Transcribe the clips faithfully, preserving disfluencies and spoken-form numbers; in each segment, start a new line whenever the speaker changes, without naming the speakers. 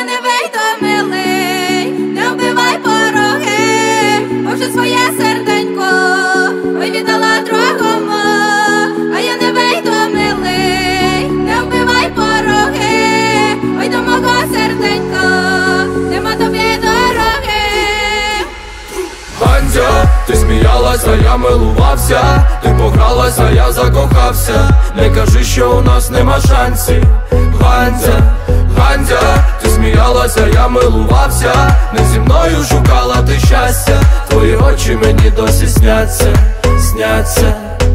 не вийду, милий, не вбивай пороги, бо вже своє серденько ой віддала другому. А я не вийду, милий, не вбивай пороги, ой до мого серденька нема тобі дороги.
Ганзя, ти сміялася, я милувався, ти погралася, я закохався. Не кажи, що у нас нема шансів. Ганзя, Ганзя, ти сміялася, я милувався, не зі мною шукала ти щастя. Твої очі мені досі сняться, сняться.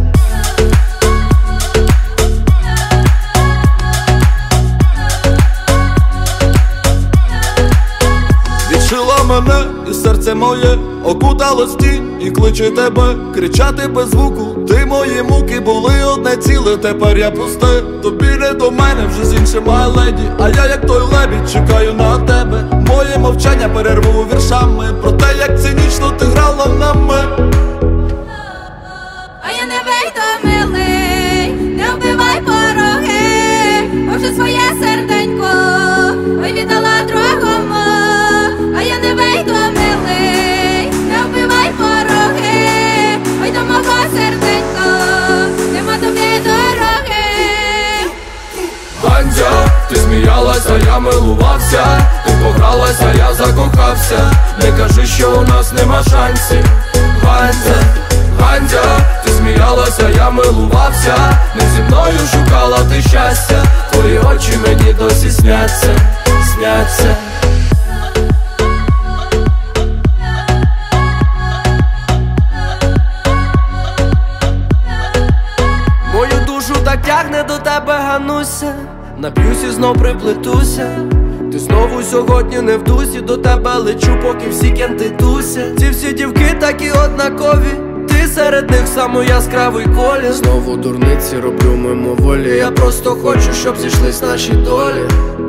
Відшила мене і серце моє окутало стінь і кличе тебе, кричати без звуку. Ти мої муки були одне ціле, тепер я пусте. Тобі не до мене, вже з іншим моя леді. А я як той лебідь чекаю на тебе. Моє мовчання перерву віршами про те, як цинічно ти грала нами.
А я не вийду, милий, не вбивай пороги, бо вже своє серденько ой віддала другому. А я не вийду, милий, не вбивай пороги, ой до мого серденька нема тобі дороги.
Ганзя, ти сміялася, я милувався, ти погралася, я закохався. Не кажи, що у нас нема шансів. Ганзя, Ганзя, ти сміялася, я милувався, не зі мною шукала ти щастя. Твої очі мені досі сняться, сняться.
Мою душу так тягне до тебе, Гануся, нап'юсь і знов приплетуся. Ти знову сьогодні не в дусі, до тебе лечу, поки всі кенти туся. Ці всі дівки такі однакові, ти серед них самий яскравий колір. Знову дурниці роблю мимоволі, я просто хочу, щоб зійшлись наші долі.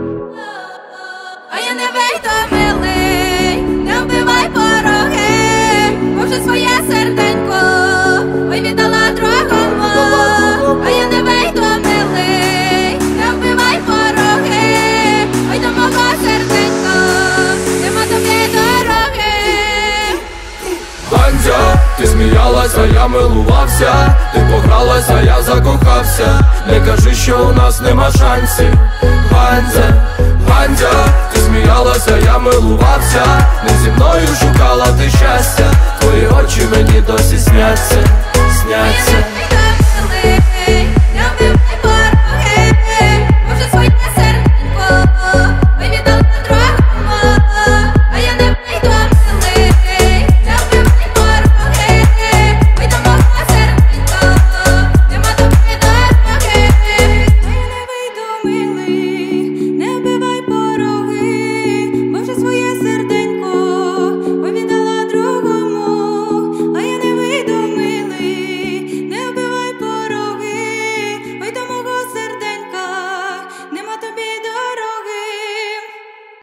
А я не вийду, милий, не вбивай пороги, бо вже своє серденько ой віддала другому. А я не вийду, милий, не вбивай пороги, ой до мого серденька нема тобі дороги.
Ганзя, ти сміялася, я милувався, ти погралася, я закохався. Не кажи, що у нас нема шансів. Ганзя, Ганзя, ти сміялася, я милувався, не зі мною шукала ти щастя. Твої очі мені досі сняться, сняться.